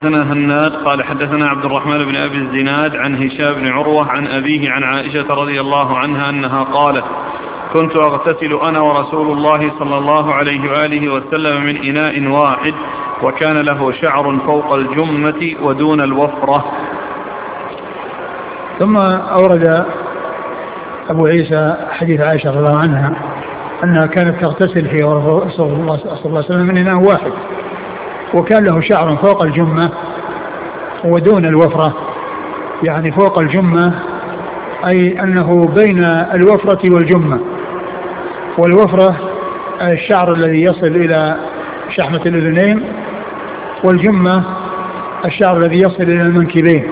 حدثنا هناد قال حدثنا عبد الرحمن بن أبي الزناد عن هشام بن عروة عن أبيه عن عائشة رضي الله عنها أنها قالت: كنت أغتسل أنا ورسول الله صلى الله عليه وآله وسلم من إناء واحد وكان له شعر فوق الجمة ودون الوفرة. ثم أورد أبو عيسى حديث عائشة رضي الله عنها أنها كانت تغتسل في رسول الله صلى الله عليه وسلم من إناء واحد وكان له شعر فوق الجمة ودون الوفرة، يعني فوق الجمة أي أنه بين الوفرة والجمة، والوفرة الشعر الذي يصل إلى شحمة الأذنين، والجمة الشعر الذي يصل إلى المنكبين،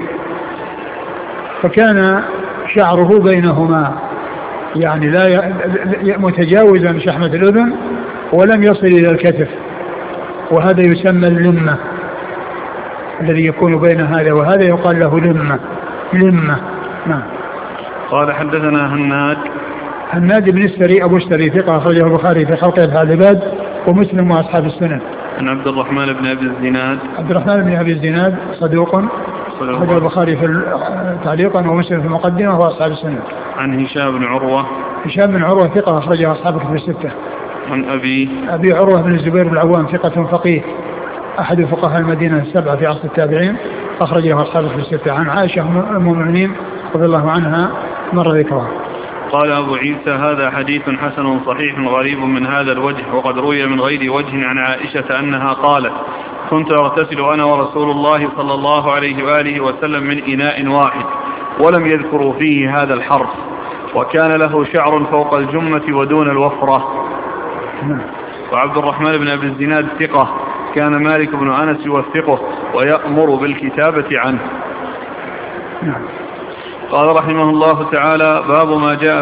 فكان شعره بينهما، يعني لا متجاوزا شحمة الأذن ولم يصل إلى الكتف، وهذا يسمى اللمة، الذي يكون بين هذا وهذا يقال له لمة. نعم. قال حدثنا هناد بن السري أبو السري ثقة أخرجه البخاري في خلق أفعال العباد ومسلم وأصحاب السنن. عن عبد الرحمن بن أبي الزناد صدوق أخرجه البخاري في تعليقا ومسلم في المقدمة وأصحاب السنن. عن هشام بن عروة ثقة أخرجه أصحاب الكتب الستة. عن أبي عروة بن الزبير بن العوام ثقة فقيه أحد فقهاء المدينة السبعة في عصر التابعين أخرجه أصحاب الكتب الستة. عن عائشة أم المؤمنين رضي الله عنها مر ذكرها. قال أبو عيسى: هذا حديث حسن صحيح غريب من هذا الوجه، وقد روي من غير وجه عن عائشة أنها قالت: كنت أغتسل أنا ورسول الله صلى الله عليه وآله وسلم من إناء واحد، ولم يذكروا فيه هذا الحرف، وكان له شعر فوق الجمة ودون الوفرة. وعبد الرحمن بن أبي الزناد ثقة، كان مالك بن أنس يوثقه ويأمر بالكتابة عنه. قال رحمه الله تعالى: باب ما جاء